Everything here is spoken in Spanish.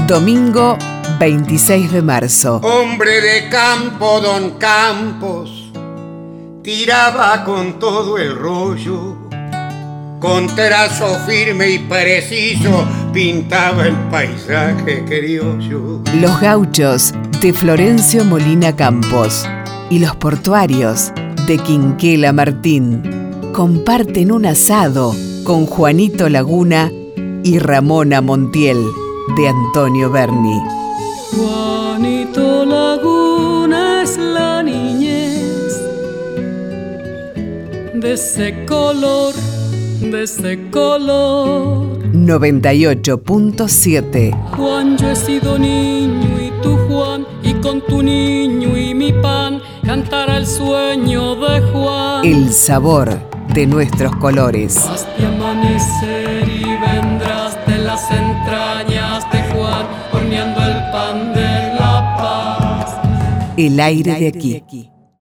Domingo 26 de marzo. Hombre de campo, don Campos, tiraba con todo el rollo, con trazo firme y preciso pintaba el paisaje criollo. Los gauchos de Florencio Molina Campos y los portuarios de Quinquela Martín comparten un asado con Juanito Laguna y Ramona Montiel de Antonio Berni. Juanito Laguna es la niñez de ese color, de ese color. 98.7. Juan, yo he sido niño y tú, Juan, y con tu niño y mi pan cantará el sueño de Juan. El sabor de nuestros colores. Hasta amanecer y vendrás de las entrañas de Juan, horneando el pan de la paz. El aire de aquí.